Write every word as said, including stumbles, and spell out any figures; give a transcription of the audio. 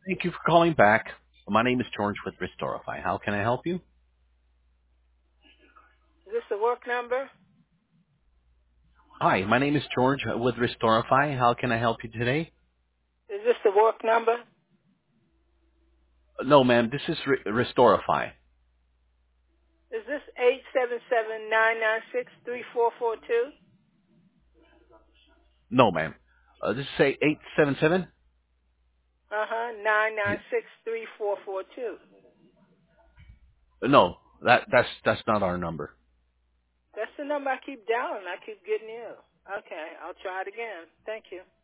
Thank you for calling back. My name is George with Restorify. How can I help you? Is this the work number? Hi, my name is George with Restorify. How can I help you today? Is this the work number? No, ma'am. This is Re- Restorify. Is this eight seven seven nine nine six three four four two? No, ma'am. Uh, this is say eight seven seven. Uh-huh, nine nine six three four four two. No, that that's that's not our number. That's the number I keep dialing. I keep getting you. Okay, I'll try it again. Thank you.